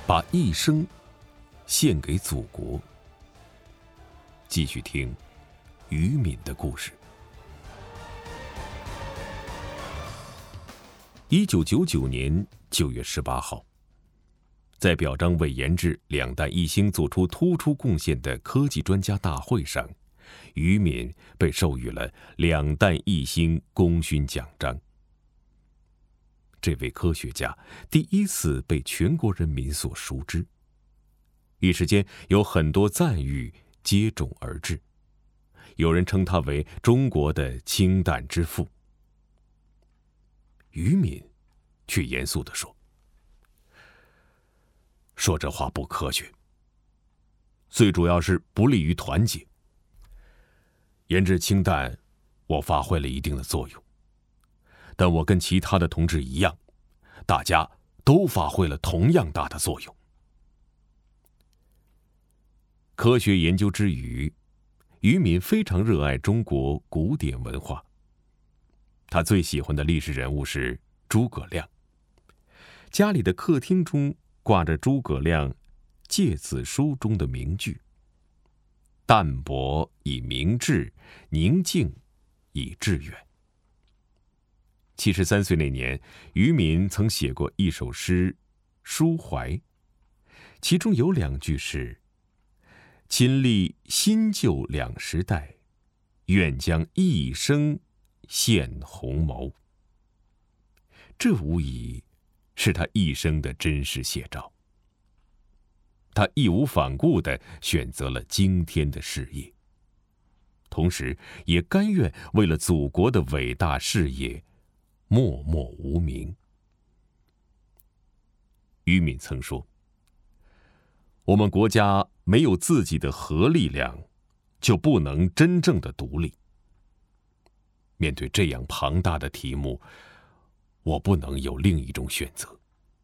把一生献给祖国。继续听于敏的故事。1999年9月18号，在表彰为研制两弹一星做出突出贡献的科技专家大会上，于敏被授予了两弹一星功勋奖章。这位科学家第一次被全国人民所熟知，一时间有很多赞誉接踵而至，有人称他为中国的氢弹之父。于敏却严肃地说：“说这话不科学，最主要是不利于团结。研制氢弹，我发挥了一定的作用，但我跟其他的同志一样，大家都发挥了同样大的作用。”科学研究之余，于敏非常热爱中国古典文化。他最喜欢的历史人物是诸葛亮，家里的客厅中挂着诸葛亮《诫子书》中的名句：“淡泊以明志，宁静以致远。”73岁那年，于敏曾写过一首诗抒怀，其中有2句是：“亲历新旧两时代，愿将一生献鸿谋。”这无疑是他一生的真实写照。他义无反顾地选择了惊天的事业，同时也甘愿为了祖国的伟大事业默默无名。于敏曾说：“我们国家没有自己的核力量，就不能真正的独立。面对这样庞大的题目，我不能有另一种选择。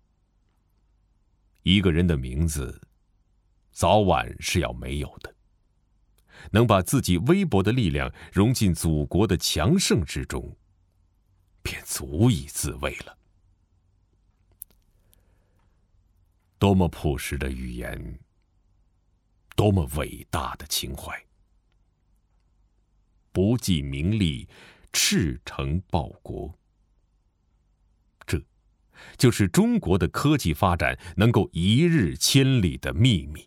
一个人的名字，早晚是要没有的。能把自己微薄的力量融进祖国的强盛之中，便足以自慰了。”多么朴实的语言，多么伟大的情怀！不计名利，赤诚报国。这就是中国的科技发展能够一日千里的秘密。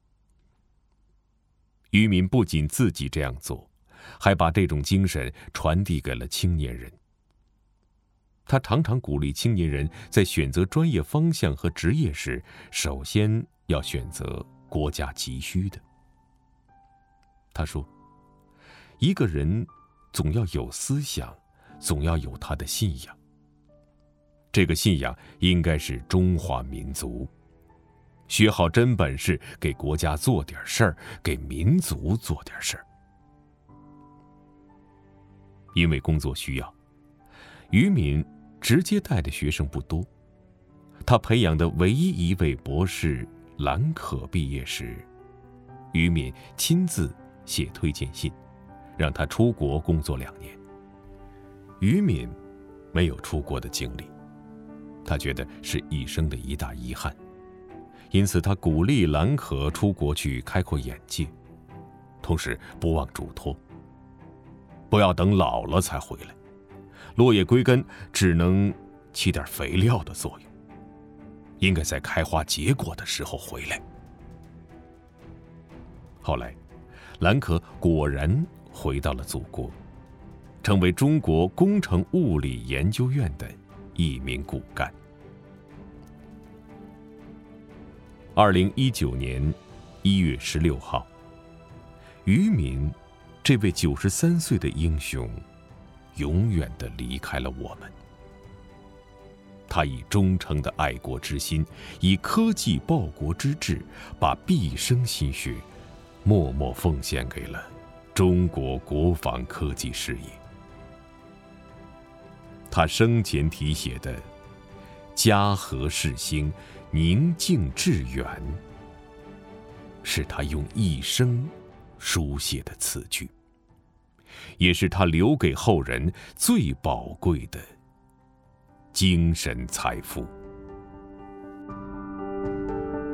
于敏不仅自己这样做，还把这种精神传递给了青年人。他常常鼓励青年人在选择专业方向和职业时，首先要选择国家急需的。他说：“一个人总要有思想，总要有他的信仰。这个信仰应该是中华民族。学好真本事，给国家做点事儿，给民族做点事儿。”因为工作需要，于敏直接带的学生不多。他培养的唯一一位博士兰可毕业时，于敏亲自写推荐信，让他出国工作2年。于敏没有出国的经历，他觉得是一生的一大遗憾，因此他鼓励兰可出国去开阔眼界，同时不忘嘱托：不要等老了才回来，落叶归根只能起点肥料的作用，应该在开花结果的时候回来。后来，兰可果然回到了祖国，成为中国工程物理研究院的一名骨干。2019年1月16号，于敏这位93岁的英雄永远地离开了我们。他以忠诚的爱国之心，以科技报国之志，把毕生心血默默奉献给了中国国防科技事业。他生前题写的“家和世兴，宁静致远”，是他用一生书写的词句，也是他留给后人最宝贵的精神财富。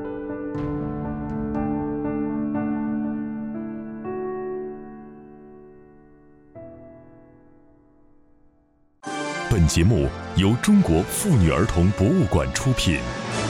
本节目由中国妇女儿童博物馆出品。